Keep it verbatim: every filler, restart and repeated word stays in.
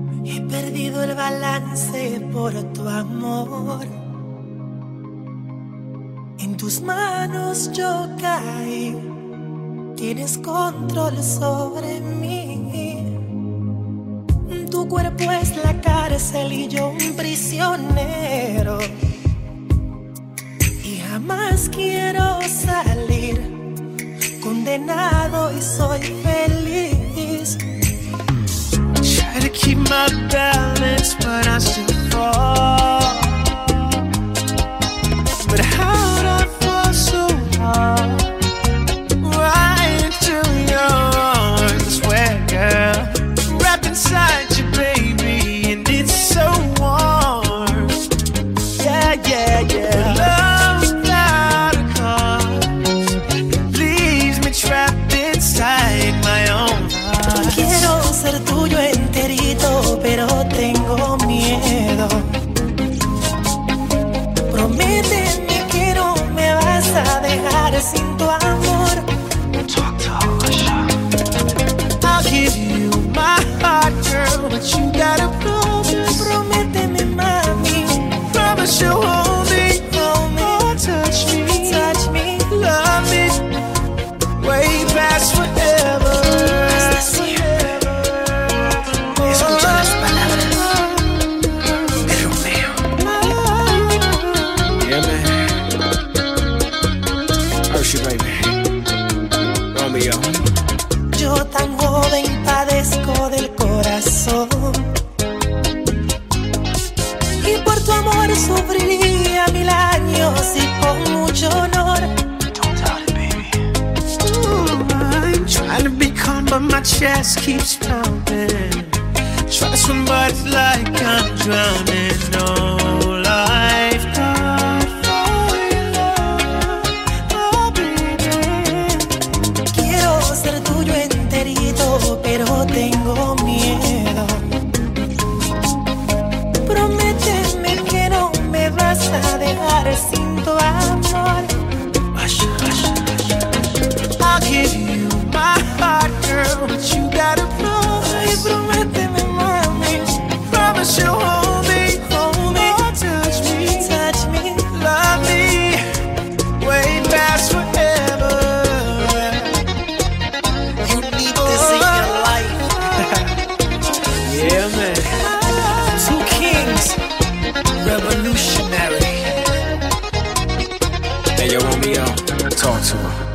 He perdido el balance por tu amor. En tus manos yo caí. Tienes control sobre mí. Tu cuerpo es la cárcel y yo un prisionero. Y jamás quiero salir. Condenado y soy feliz. Try to keep my balance, but I still fall. But how'd I fall so hard? Right into your arms, where, girl, wrapped inside you, baby, and it's so warm. Yeah, yeah, yeah. Love without a cause leaves me trapped inside my own heart. Quiero ser tuyo enterito, pero tengo miedo. Prométeme que no me vas a dejar sin tu amor. Talk to Asha. I'll give you my heart, girl, but you gotta promise. Prométeme, mami. Promise you'll hold me, Hold me, oh, touch me, touch me, love me, way past forever. hasta siempre. Escucha las palabras de Romeo. Yeah, man. Hershey, baby. Romeo. Yo tan joven padezco del corazón, y por tu amor sufriría mil años y con mucho honor. Don't doubt it, baby. Ooh, I'm trying to be calm, but my chest keeps pounding. Try to swim, but it's like I'm drowning. No lifeguard for your love, oh baby. Quiero ser tuyo enterito, pero tengo miedo. Prométeme que no me vas a dejar sin tu amor. Hush, hush, hush. I'll give you my heart, girl, but you gotta Ay, promise. prométeme, mami. Promise you'll hold me, Hold me, oh, touch me, touch me, love me, way past forever. you need this in your life. Yeah, man. Two kings, Revolutionary. Hey, yo, Romeo, talk to her.